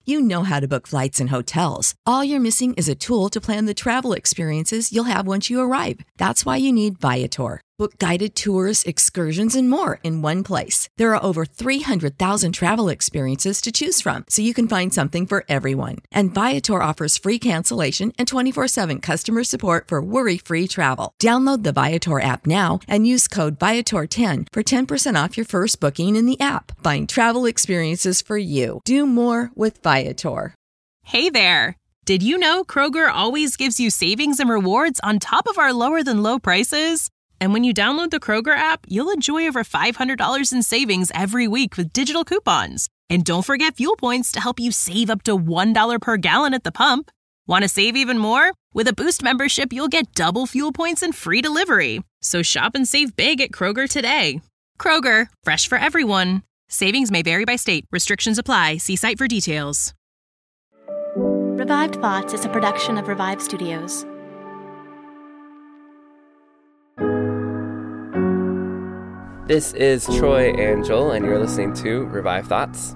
You know how to book flights and hotels. All you're missing is a tool to plan the travel experiences you'll have once you arrive. That's why you need Viator. Book guided tours, excursions, and more in one place. There are over 300,000 travel experiences to choose from, so you can find something for everyone. And Viator offers free cancellation and 24/7 customer support for worry-free travel. Download the Viator app now and use code Viator10 for 10% off your first booking in the app. Find travel experiences for you. Do more with Viator. Hey there! Did you know Kroger always gives you savings and rewards on top of our lower-than-low prices? And when you download the Kroger app, you'll enjoy over $500 in savings every week with digital coupons. And don't forget fuel points to help you save up to $1 per gallon at the pump. Want to save even more? With a Boost membership, you'll get double fuel points and free delivery. So shop and save big at Kroger today. Kroger, fresh for everyone. Savings may vary by state. Restrictions apply. See site for details. Revived Thoughts is a production of Revive Studios. This is Troy and Joel, and you're listening to Revive Thoughts.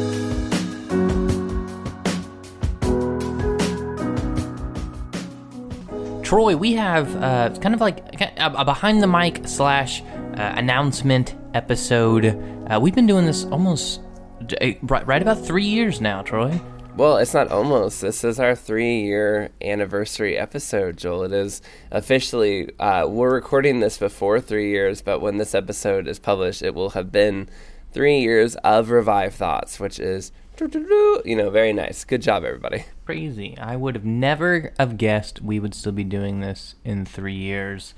Troy, we have kind of like a behind the mic / announcement episode. We've been doing this almost right about 3 years now, Troy. Well, it's not almost. This is our 3-year anniversary episode, Joel. It is officially, we're recording this before 3 years, but when this episode is published, it will have been 3 years of Revive Thoughts, which is, very nice. Good job, everybody. Crazy. I would have never have guessed we would still be doing this in 3 years.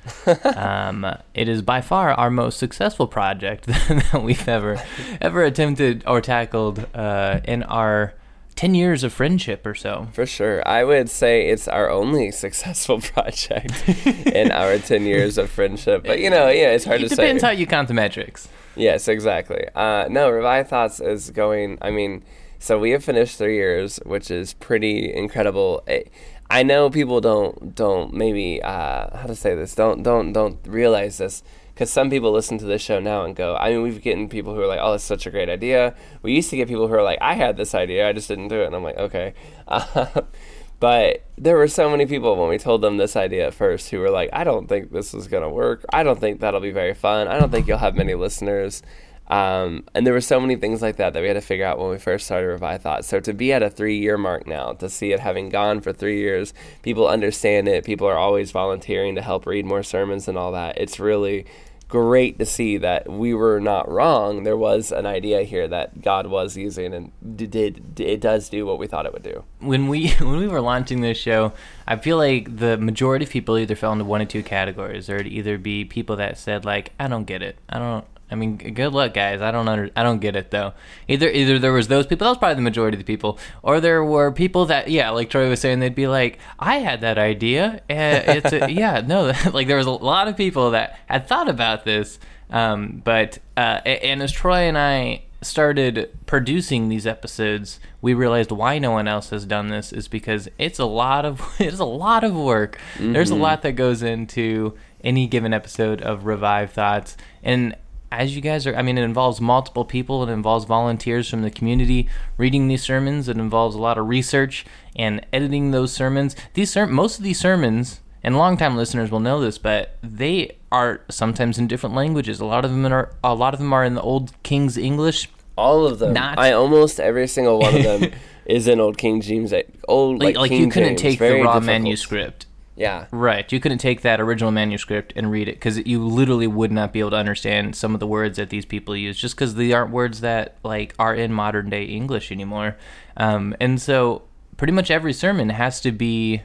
It is by far our most successful project that we've ever attempted or tackled in our 10 years of friendship or so. For sure. I would say it's our only successful project in our 10 years of friendship. But, it's hard to say. It depends how you count the metrics. Yes, exactly. No, Revive Thoughts is going, so we have finished 3 years, which is pretty incredible. I know people don't maybe, how to say this, don't realize this. Because some people listen to this show now and go, we've gotten people who are like, oh, that's such a great idea. We used to get people who are like, I had this idea, I just didn't do it. And I'm like, okay. But there were so many people when we told them this idea at first who were like, I don't think this is going to work. I don't think that'll be very fun. I don't think you'll have many listeners. And there were so many things like that we had to figure out when we first started Revive Thoughts. So to be at a 3-year mark now, to see it having gone for 3 years, people understand it. People are always volunteering to help read more sermons and all that. It's really great to see that we were not wrong. There was an idea here that God was using, and it does do what we thought it would do. When we were launching this show, I feel like the majority of people either fell into one of two categories. There'd either be people that said like, I don't get it. Good luck, guys. I don't get it though. Either there was those people, that was probably the majority of the people, or there were people that, like Troy was saying, they'd be like, I had that idea. Like there was a lot of people that had thought about this, but as Troy and I started producing these episodes, we realized why no one else has done this is because it's a lot of work. Mm-hmm. There's a lot that goes into any given episode of Revive Thoughts, and as you guys are, it involves multiple people. It involves volunteers from the community reading these sermons. It involves a lot of research and editing those sermons. Most of these sermons, and longtime listeners will know this, but they are sometimes in different languages. A lot of them are in the Old King's English. All of them. Almost every single one of them is in Old King James. King you couldn't James. Take the raw manuscript. Yeah. Right. You couldn't take that original manuscript and read it because you literally would not be able to understand some of the words that these people use just because they aren't words that are in modern day English anymore. And so pretty much every sermon has to be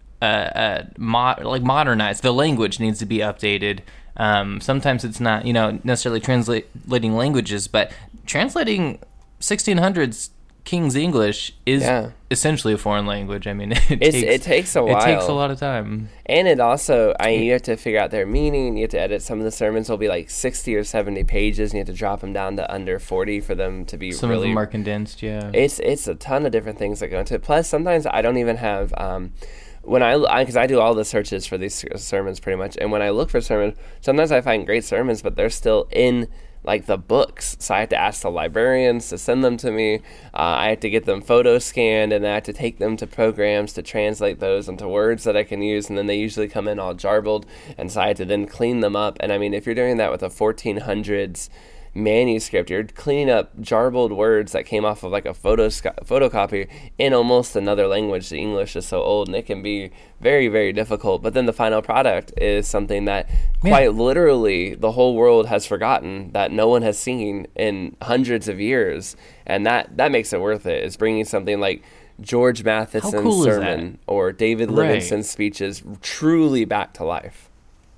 modernized. The language needs to be updated. Sometimes it's not, necessarily translating languages, but translating 1600s King's English is essentially a foreign language. It takes a while. It takes a lot of time. And it also, you have to figure out their meaning. You have to edit. Some of the sermons will be like 60 or 70 pages, and you have to drop them down to under 40 for them to be Some of them are condensed, yeah. It's a ton of different things that go into it. Plus, sometimes I don't even have... because I do all the searches for these sermons pretty much, and when I look for sermons, sometimes I find great sermons, but they're still in like the books. So I had to ask the librarians to send them to me. I had to get them photo scanned, and I had to take them to programs to translate those into words that I can use. And then they usually come in all jarbled. And so I had to then clean them up. And I mean, if you're doing that with a 1400s manuscript, you're cleaning up jarbled words that came off of like a photocopy in almost another language. The English is so old, and it can be very, very difficult. But then the final product is something that quite literally the whole world has forgotten, that no one has seen in hundreds of years, and that makes it worth it. Is bringing something like George Matheson's sermon or David Livingstone's speeches truly back to life.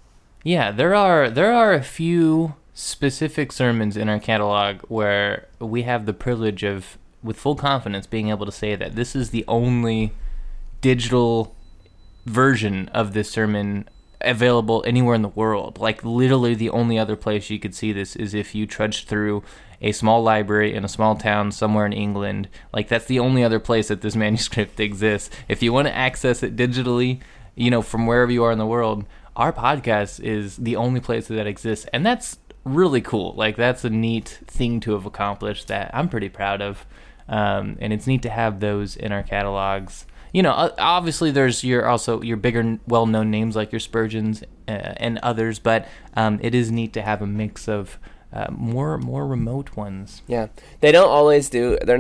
Yeah, there are a few specific sermons in our catalog where we have the privilege of, with full confidence, being able to say that this is the only digital version of this sermon available anywhere in the world. Like, literally the only other place you could see this is if you trudged through a small library in a small town somewhere in England. Like, that's the only other place that this manuscript exists. If you want to access it digitally, from wherever you are in the world, our podcast is the only place that exists. And that's really cool. Like, that's a neat thing to have accomplished that I'm pretty proud of. And it's neat to have those in our catalogs. Obviously there's your bigger well-known names like your Spurgeons and others, but it is neat to have a mix of more remote ones. Yeah, they're not always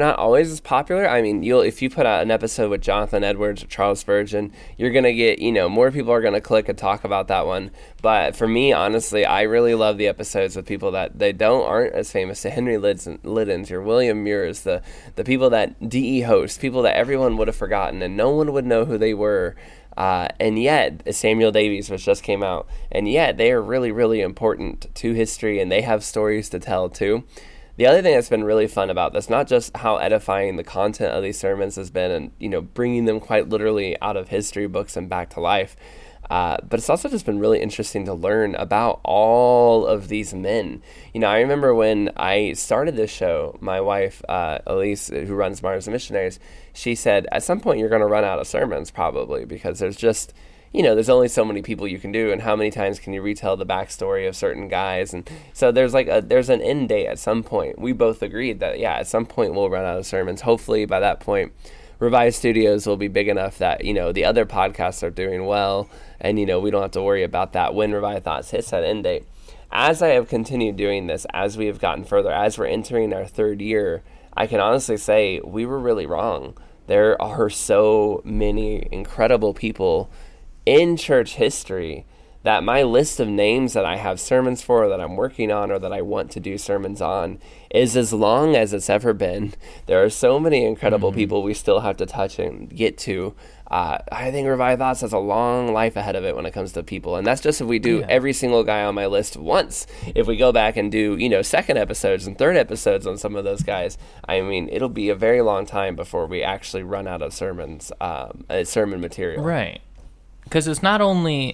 as popular. I mean, if you put out an episode with Jonathan Edwards or Charles Spurgeon, you're gonna get, more people are gonna click and talk about that one. But for me, honestly, I really love the episodes with people that aren't as famous. The Henry Liddens, your William Muirs, the people that DE hosts, people that everyone would have forgotten and no one would know who they were. And yet, Samuel Davies, which just came out, and yet they are really, really important to history, and they have stories to tell too. The other thing that's been really fun about this, not just how edifying the content of these sermons has been, and bringing them quite literally out of history books and back to life, but it's also just been really interesting to learn about all of these men. I remember when I started this show, my wife, Elise, who runs Mars and Missionaries, she said, at some point you're going to run out of sermons probably, because there's just, there's only so many people you can do, and how many times can you retell the backstory of certain guys? And so there's an end date at some point. We both agreed that, at some point we'll run out of sermons. Hopefully by that point, Revive Studios will be big enough that, the other podcasts are doing well, and, we don't have to worry about that when Revive Thoughts hits that end date. As I have continued doing this, as we have gotten further, as we're entering our third year, I can honestly say we were really wrong. There are so many incredible people in church history that my list of names that I have sermons for, that I'm working on, or that I want to do sermons on is as long as it's ever been. There are so many incredible people we still have to touch and get to. I think Revive Thoughts has a long life ahead of it when it comes to people. And that's just if we do every single guy on my list once. If we go back and do, second episodes and third episodes on some of those guys, I mean, it'll be a very long time before we actually run out of sermons, sermon material. Right. Because it's not only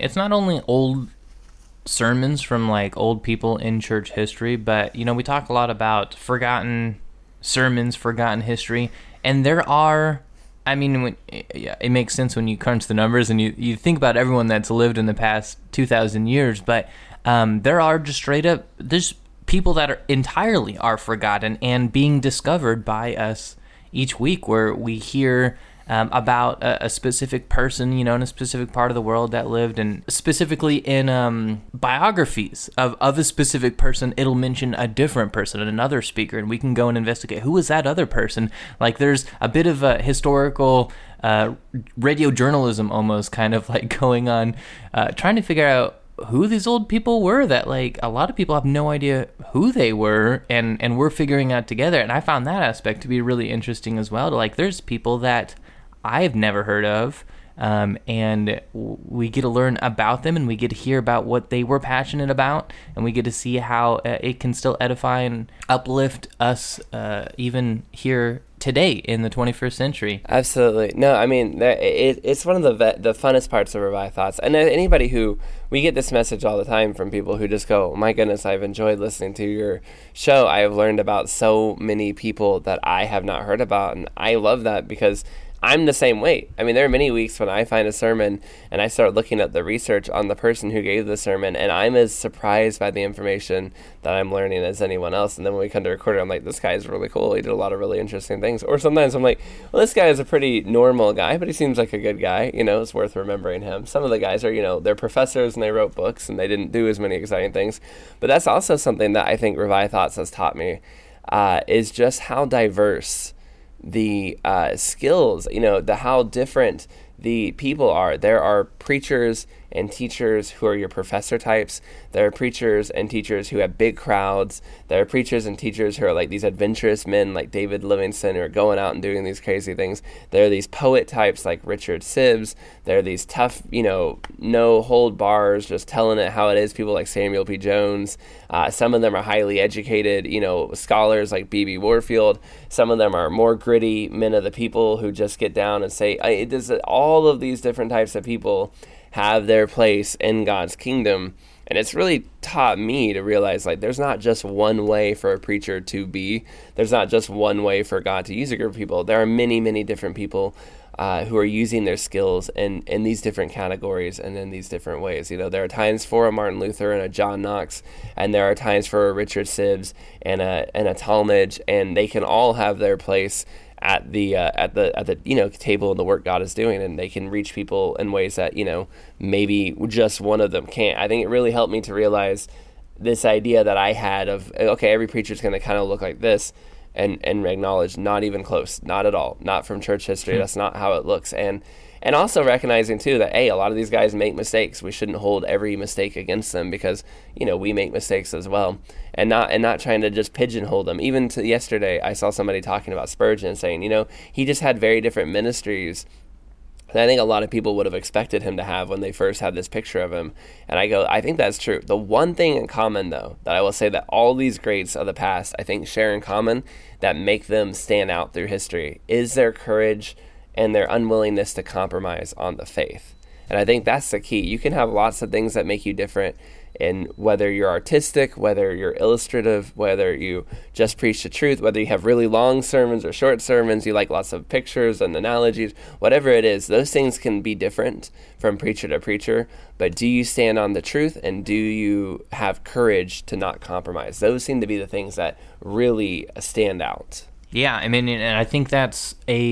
old sermons from like old people in church history, but we talk a lot about forgotten sermons, forgotten history, and there are. I mean, it makes sense when you crunch the numbers and you think about everyone that's lived in the past 2,000 years, but there are just straight up, there's people that are entirely forgotten and being discovered by us each week, where we hear about a specific person, in a specific part of the world that lived, and specifically in biographies of a specific person, it'll mention a different person and another speaker, and we can go and investigate who is that other person. Like, there's a bit of a historical radio journalism almost kind of like going on, trying to figure out who these old people were that like a lot of people have no idea who they were, and we're figuring out together. And I found that aspect to be really interesting as well. Like, there's people that I've never heard of, and we get to learn about them, and we get to hear about what they were passionate about, and we get to see how it can still edify and uplift us even here today in the 21st century. Absolutely. No, I mean, it's one of the funnest parts of Revive Thoughts. And anybody who, we get this message all the time from people who just go, my goodness, I've enjoyed listening to your show. I have learned about so many people that I have not heard about. And I love that, because I'm the same way. I mean, there are many weeks when I find a sermon and I start looking at the research on the person who gave the sermon, and I'm as surprised by the information that I'm learning as anyone else. And then when we come to record it, I'm like, this guy is really cool. He did a lot of really interesting things. Or sometimes I'm like, well, this guy is a pretty normal guy, but he seems like a good guy. You know, it's worth remembering him. Some of the guys are, you know, they're professors and they wrote books and they didn't do as many exciting things. But that's also something that I think Revive Thoughts has taught me, is just how diverse the skills, you know, how different the people are. There are preachers and teachers who are your professor types. There are preachers and teachers who have big crowds. There are preachers and teachers who are like these adventurous men like David Livingstone who are going out and doing these crazy things. There are these poet types like Richard Sibbes. There are these tough, you know, no hold bars, just telling it how it is, people like Samuel P. Jones. Some of them are highly educated, you know, scholars like B.B. Warfield. Some of them are more gritty men of the people who just get down and say, all of these different types of people have their place in God's kingdom. And it's really taught me to realize, like, there's not just one way for a preacher to be. There's not just one way for God to use a group of people. There are many, many different people who are using their skills in these different categories and in these different ways. You know, there are times for a Martin Luther and a John Knox, and there are times for a Richard Sibbes and a Talmage, and they can all have their place at the you know, table and the work God is doing, and they can reach people in ways that, you know, maybe just one of them can't. I think it really helped me to realize this idea that I had of, okay, every preacher is going to kind of look like this, and acknowledge not even close, not at all, not from church history. That's not how it looks. And also recognizing too that, hey, a lot of these guys make mistakes. We shouldn't hold every mistake against them, because, you know, we make mistakes as well, and not trying to just pigeonhole them. Even to yesterday, I saw somebody talking about Spurgeon saying, you know, he just had very different ministries than I think a lot of people would have expected him to have when they first had this picture of him. And I go, I think that's true. The one thing in common, though, that I will say that all these greats of the past, I think, share in common that make them stand out through history is their courage and their unwillingness to compromise on the faith. And I think that's the key. You can have lots of things that make you different, in whether you're artistic, whether you're illustrative, whether you just preach the truth, whether you have really long sermons or short sermons, you like lots of pictures and analogies, whatever it is, those things can be different from preacher to preacher. But do you stand on the truth, and do you have courage to not compromise? Those seem to be the things that really stand out. Yeah, I mean, and I think that's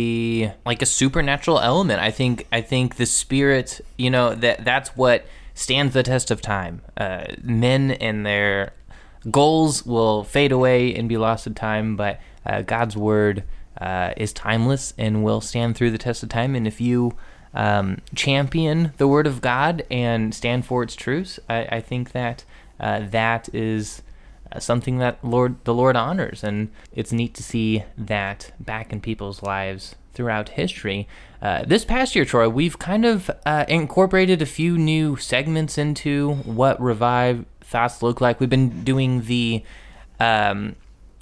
a supernatural element. I think the Spirit, you know, that's what stands the test of time. Men and their goals will fade away and be lost in time, but God's word is timeless and will stand through the test of time. And if you champion the word of God and stand for its truths, I think that that is something that the Lord honors, and it's neat to see that back in people's lives throughout history. This past year, Troy, we've kind of incorporated a few new segments into what Revive Thoughts look like. We've been doing the one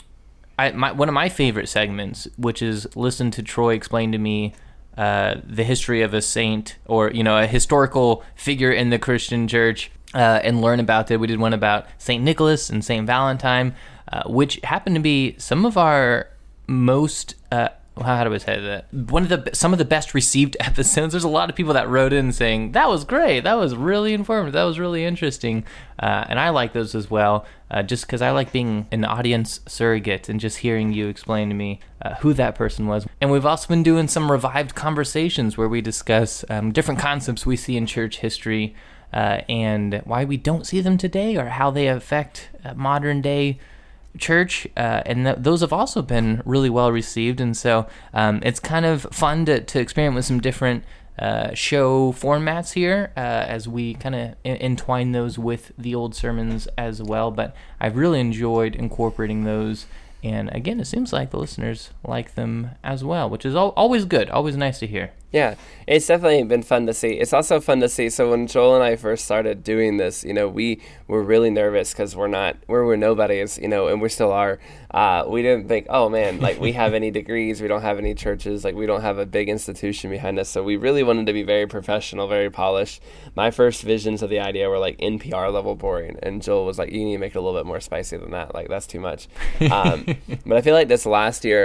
of my favorite segments, which is listen to Troy explain to me the history of a saint, or, you know, a historical figure in the Christian church, and learn about it. We did one about St. Nicholas and St. Valentine, which happened to be some of our most how do I say that? Some of the best received episodes. There's a lot of people that wrote in saying, that was great, that was really informative, that was really interesting. And I like those as well, just because I like being an audience surrogate and just hearing you explain to me who that person was. And we've also been doing some revived conversations where we discuss different concepts we see in church history, and why we don't see them today, or how they affect modern day church, and those have also been really well received. And so it's kind of fun to experiment with some different show formats here, as we kind of entwine those with the old sermons as well. But I've really enjoyed incorporating those, and again, it seems like the listeners like them as well, which is always good, always nice to hear. Yeah, it's definitely been fun to see. It's also fun to see. So when Joel and I first started doing this, you know, we were really nervous because we're nobodies, you know, and we still are. We didn't think, oh man, like we have any degrees, we don't have any churches, like we don't have a big institution behind us. So we really wanted to be very professional, very polished. My first visions of the idea were like NPR level boring, and Joel was like, you need to make it a little bit more spicy than that. Like that's too much. But I feel like this last year,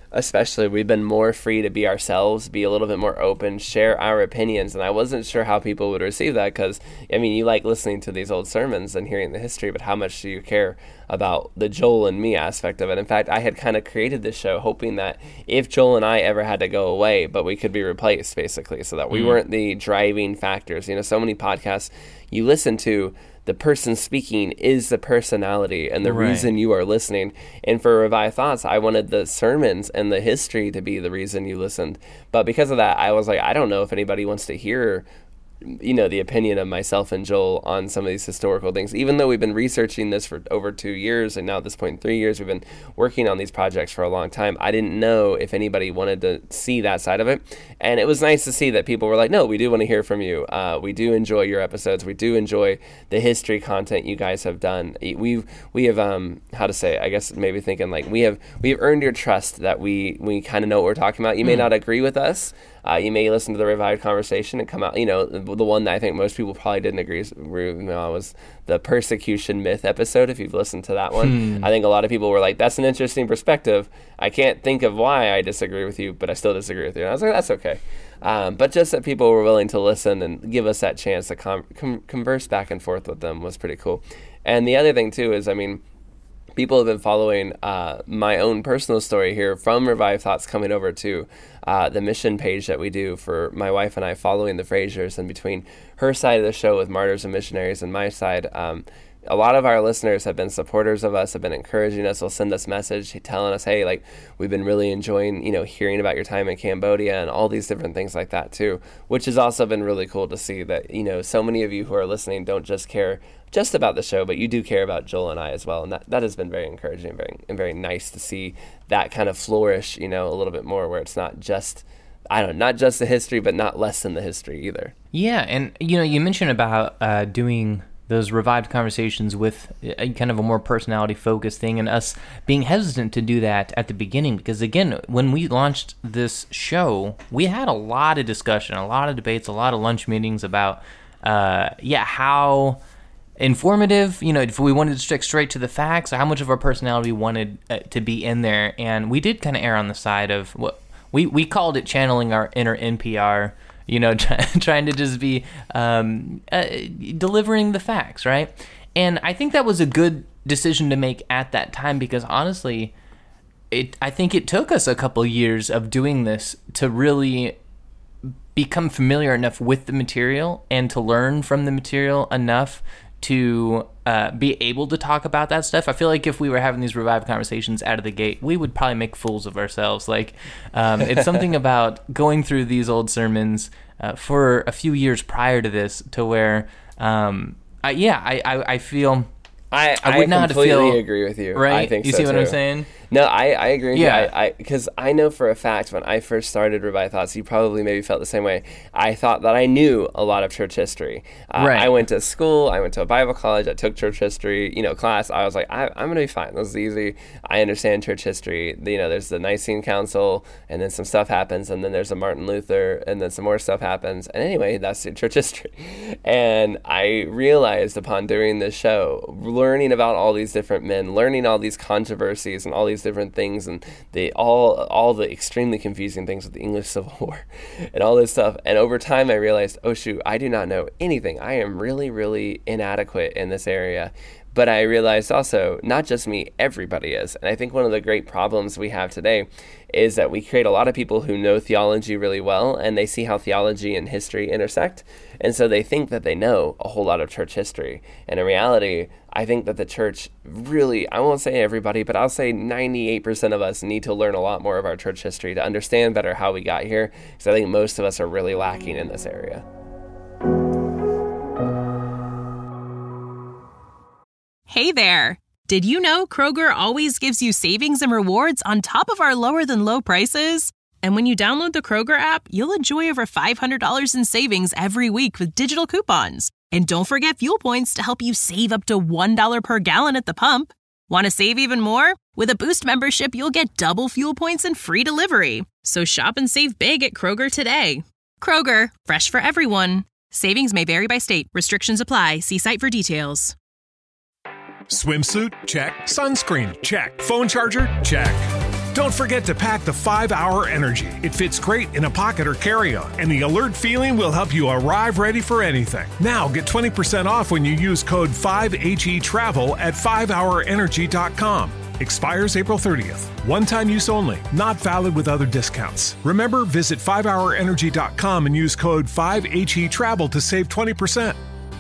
especially, we've been more free to be ourselves, be a little bit more open, share our opinions. And I wasn't sure how people would receive that because, I mean, you like listening to these old sermons and hearing the history, but how much do you care about the Joel and me aspect of it? In fact, I had kind of created this show hoping that if Joel and I ever had to go away, but we could be replaced, basically, so that we weren't the driving factors. You know, so many podcasts you listen to, the person speaking is the personality and the reason you are listening. And for Revive Thoughts, I wanted the sermons and the history to be the reason you listened. But because of that, I was like, I don't know if anybody wants to hear, you know, the opinion of myself and Joel on some of these historical things. Even though we've been researching this for over 2 years, and now at this point 3 years, we've been working on these projects for a long time. I didn't know if anybody wanted to see that side of it. And it was nice to see that people were like, no, we do want to hear from you. We do enjoy your episodes. We do enjoy the history content you guys have done. We have, how to say, I guess maybe thinking like we have earned your trust that we kind of know what we're talking about. You may not agree with us. You may listen to the Revived Conversation and come out, you know, the one that I think most people probably didn't agree with was the persecution myth episode, if you've listened to that one. I think a lot of people were like, that's an interesting perspective. I can't think of why I disagree with you, but I still disagree with you. And I was like, that's okay. But just that people were willing to listen and give us that chance to converse back and forth with them was pretty cool. And the other thing, too, is, I mean, people have been following my own personal story here from Revive Thoughts coming over to the mission page that we do for my wife and I following the Frasers, and between her side of the show with Martyrs and Missionaries and my side, a lot of our listeners have been supporters of us, have been encouraging us, will send us message telling us, hey, like, we've been really enjoying, you know, hearing about your time in Cambodia and all these different things like that too, which has also been really cool to see that, you know, so many of you who are listening don't just care just about the show, but you do care about Joel and I as well. And that has been very encouraging and very nice to see that kind of flourish, you know, a little bit more, where it's not just, not just the history, but not less than the history either. Yeah. And, you know, you mentioned about doing those Revived Conversations with a kind of a more personality-focused thing, and us being hesitant to do that at the beginning, because, again, when we launched this show, we had a lot of discussion, a lot of debates, a lot of lunch meetings about, how informative, you know, if we wanted to stick straight to the facts, or how much of our personality we wanted to be in there. And we did kind of err on the side of what we called it channeling our inner NPR, you know, trying to just be delivering the facts, right? And I think that was a good decision to make at that time, because honestly, I think it took us a couple years of doing this to really become familiar enough with the material and to learn from the material enough to be able to talk about that stuff. I feel like if we were having these Revived Conversations out of the gate, we would probably make fools of ourselves. Like, it's something about going through these old sermons for a few years prior to this, to where, I feel I would not completely agree with you. Right? I think you so see what too. I'm saying? No, I agree with Yeah. you. Because I know for a fact when I first started Revive Thoughts, you probably maybe felt the same way. I thought that I knew a lot of church history. Right. I went to school. I went to a Bible college. I took church history, class. I was like, I'm going to be fine. This is easy. I understand church history. There's the Nicene Council, and then some stuff happens, and then there's a Martin Luther, and then some more stuff happens. And anyway, that's the church history. And I realized upon doing this show, learning about all these different men, learning all these controversies and all these different things, and all the extremely confusing things with the English Civil War and all this stuff. And over time I realized, oh shoot, I do not know anything. I am really, really inadequate in this area. But I realized also, not just me, everybody is. And I think one of the great problems we have today is that we create a lot of people who know theology really well, and they see how theology and history intersect. And so they think that they know a whole lot of church history. And in reality, I think that the church really, I won't say everybody, but I'll say 98% of us need to learn a lot more of our church history to understand better how we got here. Because I think most of us are really lacking in this area. Hey there! Did you know Kroger always gives you savings and rewards on top of our lower-than-low prices? And when you download the Kroger app, you'll enjoy over $500 in savings every week with digital coupons. And don't forget fuel points to help you save up to $1 per gallon at the pump. Want to save even more? With a Boost membership, you'll get double fuel points and free delivery. So shop and save big at Kroger today. Kroger, fresh for everyone. Savings may vary by state. Restrictions apply. See site for details. Swimsuit? Check. Sunscreen? Check. Phone charger? Check. Don't forget to pack the 5-Hour Energy. It fits great in a pocket or carry-on, and the alert feeling will help you arrive ready for anything. Now get 20% off when you use code 5HETRAVEL at 5hourenergy.com. Expires April 30th. One-time use only. Not valid with other discounts. Remember, visit 5hourenergy.com and use code 5HETRAVEL to save 20%.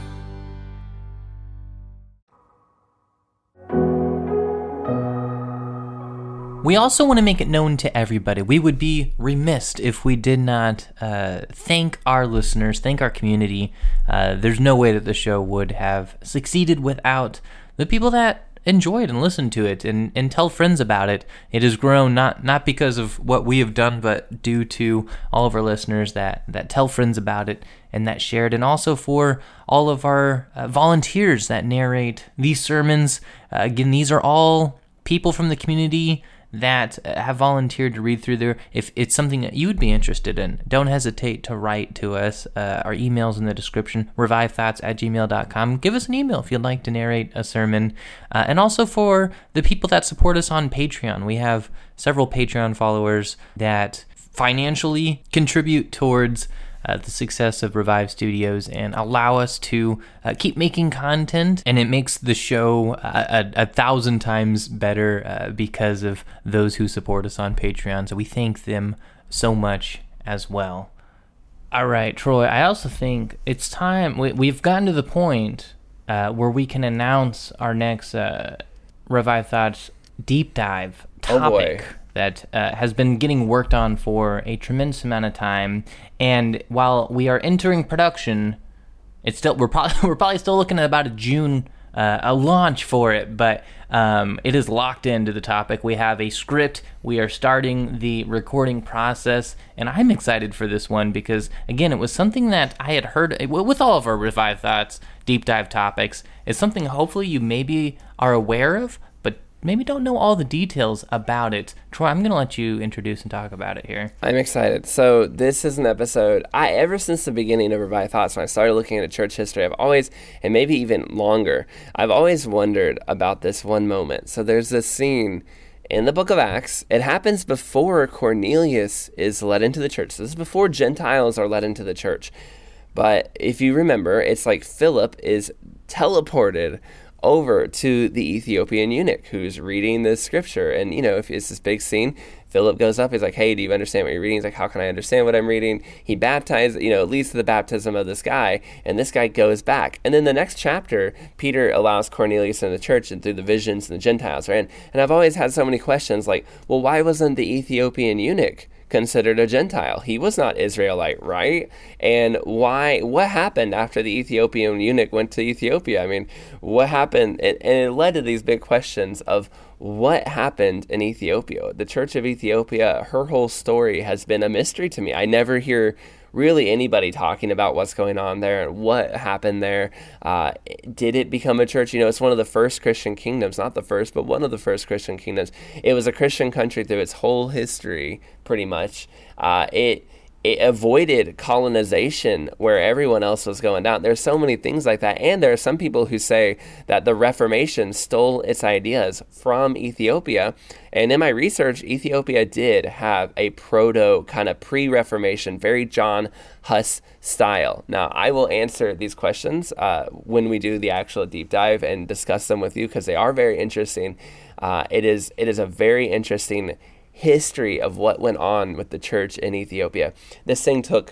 We also want to make it known to everybody. We would be remiss if we did not thank our listeners, thank our community. There's no way that the show would have succeeded without the people that enjoy it and listen to it and tell friends about it. It has grown not because of what we have done, but due to all of our listeners that tell friends about it and that share it, and also for all of our volunteers that narrate these sermons. Again, these are all people from the community that have volunteered to read through there. If it's something that you would be interested in, don't hesitate to write to us. Our email's in the description, revivethoughts@gmail.com. Give us an email if you'd like to narrate a sermon. And also for the people that support us on Patreon. We have several Patreon followers that financially contribute towards the success of Revive Studios and allow us to keep making content, and it makes the show 1,000 times better because of those who support us on Patreon. So we thank them so much as well. All right, Troy, I also think it's time. We've gotten to the point where we can announce our next Revive Thoughts deep dive topic. Oh boy. That has been getting worked on for a tremendous amount of time, and while we are entering production, it's still we're probably still looking at about a June a launch for it, but it is locked into the topic. We have a script. We are starting the recording process, and I'm excited for this one because, again, it was something that I had heard with all of our Revive Thoughts deep dive topics. It's something hopefully you maybe are aware of, maybe don't know all the details about it. Troy, I'm going to let you introduce and talk about it here. I'm excited. So this is an episode, ever since the beginning of Revive Thoughts, when I started looking at church history, I've always, and maybe even longer, I've always wondered about this one moment. So there's this scene in the book of Acts. It happens before Cornelius is led into the church. So this is before Gentiles are led into the church. But if you remember, it's like Philip is teleported over to the Ethiopian eunuch who's reading the scripture. And, if it's this big scene, Philip goes up, he's like, hey, do you understand what you're reading? He's like, how can I understand what I'm reading? He baptized, leads to the baptism of this guy, and this guy goes back. And then the next chapter, Peter allows Cornelius in the church and through the visions and the Gentiles, right? And I've always had so many questions like, well, why wasn't the Ethiopian eunuch considered a Gentile? He was not Israelite, right? And what happened after the Ethiopian eunuch went to Ethiopia? I mean, what happened? And it led to these big questions of what happened in Ethiopia. The Church of Ethiopia, her whole story has been a mystery to me. I never hear really anybody talking about what's going on there and what happened there. Did it become a church? It's one of the first Christian kingdoms, not the first, but one of the first Christian kingdoms. It was a Christian country through its whole history, pretty much. It avoided colonization where everyone else was going down. There's so many things like that. And there are some people who say that the Reformation stole its ideas from Ethiopia. And in my research, Ethiopia did have a proto kind of pre-Reformation, very John Huss style. Now, I will answer these questions when we do the actual deep dive and discuss them with you because they are very interesting. It is a very interesting history of what went on with the church in Ethiopia. This thing took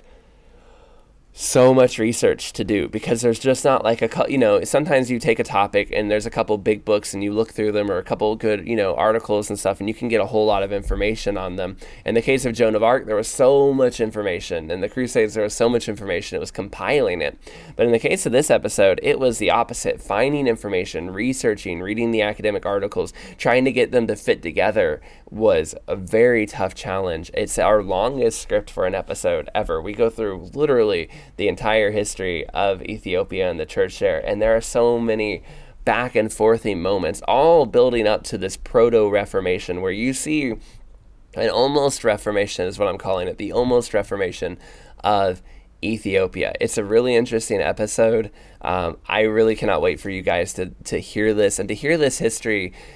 so much research to do because there's just not like sometimes you take a topic and there's a couple big books and you look through them or a couple good, articles and stuff, and you can get a whole lot of information on them. In the case of Joan of Arc, there was so much information. In the Crusades, there was so much information. It was compiling it. But in the case of this episode, it was the opposite. Finding information, researching, reading the academic articles, trying to get them to fit together was a very tough challenge. It's our longest script for an episode ever. We go through literally the entire history of Ethiopia and the church there, and there are so many back and forthy moments, all building up to this proto-Reformation where you see an almost Reformation is what I'm calling it, the almost Reformation of Ethiopia. It's a really interesting episode. I really cannot wait for you guys to hear this and to hear this history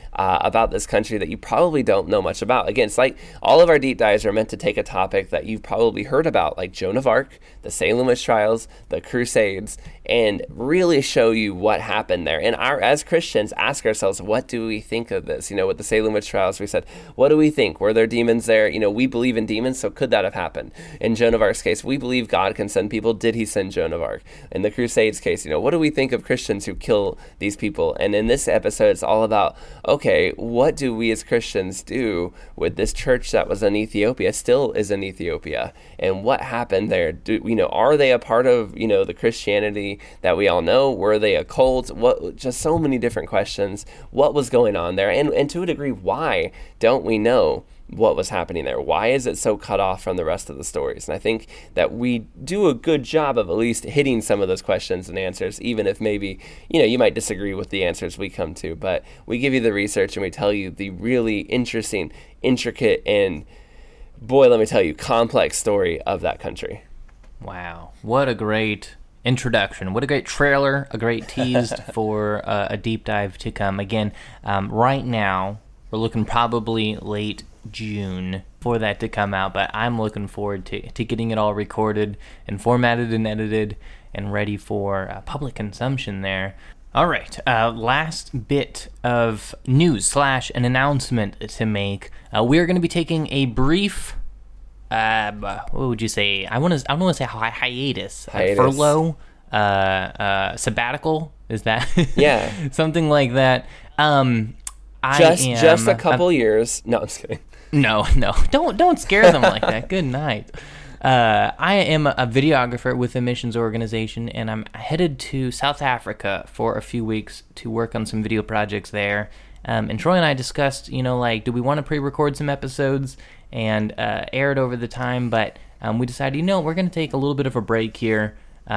about this country that you probably don't know much about. Again, it's like all of our deep dives are meant to take a topic that you've probably heard about, like Joan of Arc, the Salem Witch Trials, the Crusades, and really show you what happened there. And as Christians, ask ourselves, what do we think of this? With the Salem Witch Trials, we said, what do we think? Were there demons there? We believe in demons, so could that have happened? In Joan of Arc's case, we believe God can send people. Did he send Joan of Arc? In the Crusades case, what do we think of Christians who kill these people? And in this episode, it's all about, okay, what do we as Christians do with this church that was in Ethiopia, still is in Ethiopia? And what happened there? Are they a part of, the Christianity that we all know? Were they a cult? Just so many different questions. What was going on there? And to a degree, why don't we know what was happening there? Why is it so cut off from the rest of the stories? And I think that we do a good job of at least hitting some of those questions and answers, even if maybe, you might disagree with the answers we come to. But we give you the research and we tell you the really interesting, intricate, and boy, let me tell you, complex story of that country. Wow. What a great introduction. What a great trailer, a great tease for a deep dive to come. Again, right now, we're looking probably late June for that to come out, but I'm looking forward to getting it all recorded and formatted and edited and ready for public consumption there. All right, last bit of news / an announcement to make. We're going to be taking a brief, what would you say? I want to say hiatus. Furlough, sabbatical. Is that? Yeah, something like that. Just a couple years. No, I'm just kidding. No, don't scare them like that. Good night. I am a videographer with a missions organization, and I'm headed to South Africa for a few weeks to work on some video projects there. And Troy and I discussed, do we want to pre-record some episodes and air it over the time? But we decided, we're going to take a little bit of a break here.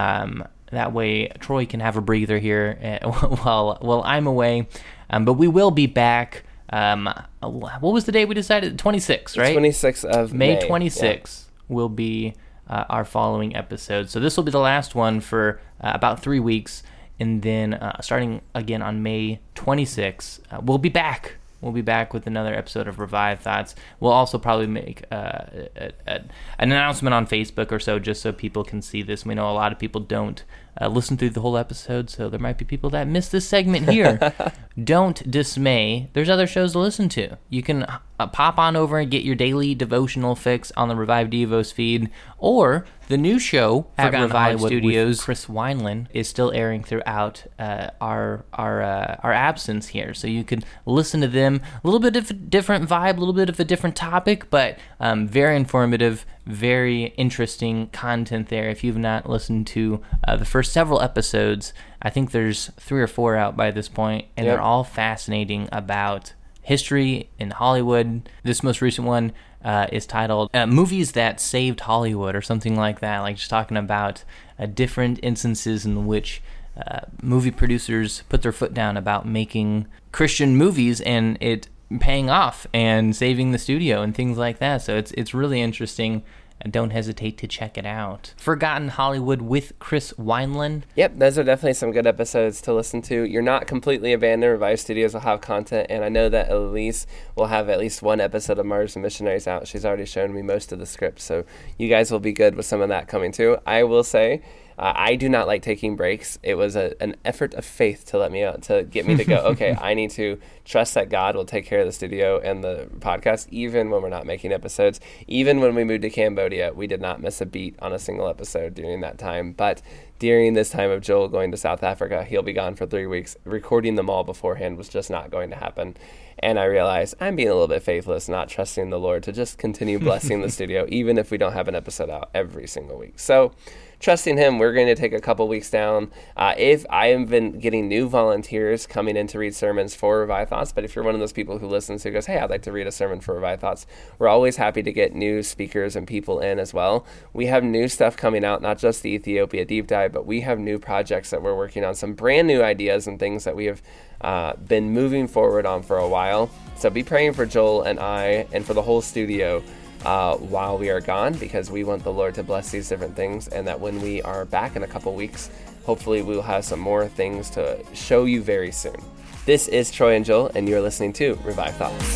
That way, Troy can have a breather here while I'm away. But we will be back. What was the day we decided? 26th, right? 26th of May. May 26th will be our following episode. So this will be the last one for about 3 weeks. And then starting again on May 26th, we'll be back. We'll be back with another episode of Revive Thoughts. We'll also probably make an announcement on Facebook or so, just so people can see this. We know a lot of people don't listen through the whole episode, so there might be people that miss this segment here. Don't dismay. There's other shows to listen to. You can pop on over and get your daily devotional fix on the Revive Devos feed, or the new show at Revive Studios, Chris Wineland, is still airing throughout our absence here. So you can listen to them. A little bit of a different vibe, a little bit of a different topic, but very informative, very interesting content there. If you've not listened to the first several episodes, I think there's 3 or 4 out by this point, and they're all fascinating about history in Hollywood. This most recent one is titled Movies That Saved Hollywood, or something like that, like just talking about different instances in which movie producers put their foot down about making Christian movies and it paying off and saving the studio and things like that. So it's really interesting. Don't hesitate to check it out. Forgotten Hollywood with Chris Wineland. Yep, those are definitely some good episodes to listen to. You're not completely abandoned. Revive Studios will have content, and I know that Elise will have at least one episode of Martyrs and Missionaries out. She's already shown me most of the script, so you guys will be good with some of that coming too. I will say, I do not like taking breaks. It was an effort of faith to let me out, to get me to go, okay, I need to trust that God will take care of the studio and the podcast, even when we're not making episodes. Even when we moved to Cambodia, we did not miss a beat on a single episode during that time. But during this time of Joel going to South Africa, he'll be gone for 3 weeks. Recording them all beforehand was just not going to happen. And I realized I'm being a little bit faithless, not trusting the Lord to just continue blessing the studio, even if we don't have an episode out every single week. So trusting him, we're going to take a couple weeks down. If I have been getting new volunteers coming in to read sermons for Revive Thoughts, but if you're one of those people who listens who goes, hey, I'd like to read a sermon for Revive Thoughts, we're always happy to get new speakers and people in as well. We have new stuff coming out, not just the Ethiopia deep dive, but we have new projects that we're working on, some brand new ideas and things that we have been moving forward on for a while. So be praying for Joel and I and for the whole studio while we are gone, because we want the Lord to bless these different things, and that when we are back in a couple weeks, hopefully we'll have some more things to show you very soon. This is Troy and Joel, and you're listening to Revive Thoughts.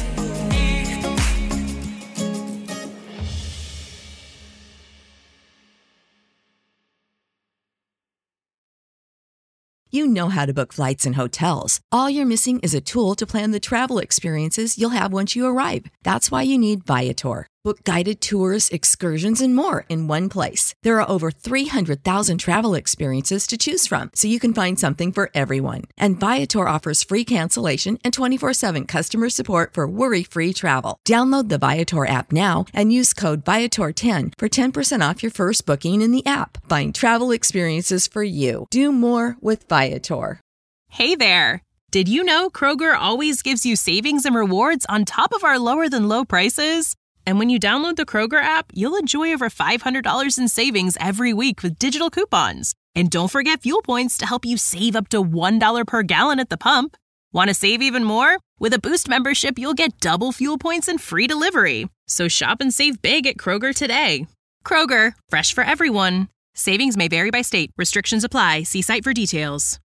You know how to book flights and hotels. All you're missing is a tool to plan the travel experiences you'll have once you arrive. That's why you need Viator. Book guided tours, excursions, and more in one place. There are over 300,000 travel experiences to choose from, so you can find something for everyone. And Viator offers free cancellation and 24/7 customer support for worry-free travel. Download the Viator app now and use code Viator10 for 10% off your first booking in the app. Find travel experiences for you. Do more with Viator. Hey there! Did you know Kroger always gives you savings and rewards on top of our lower-than-low prices? And when you download the Kroger app, you'll enjoy over $500 in savings every week with digital coupons. And don't forget fuel points to help you save up to $1 per gallon at the pump. Want to save even more? With a Boost membership, you'll get double fuel points and free delivery. So shop and save big at Kroger today. Kroger, fresh for everyone. Savings may vary by state. Restrictions apply. See site for details.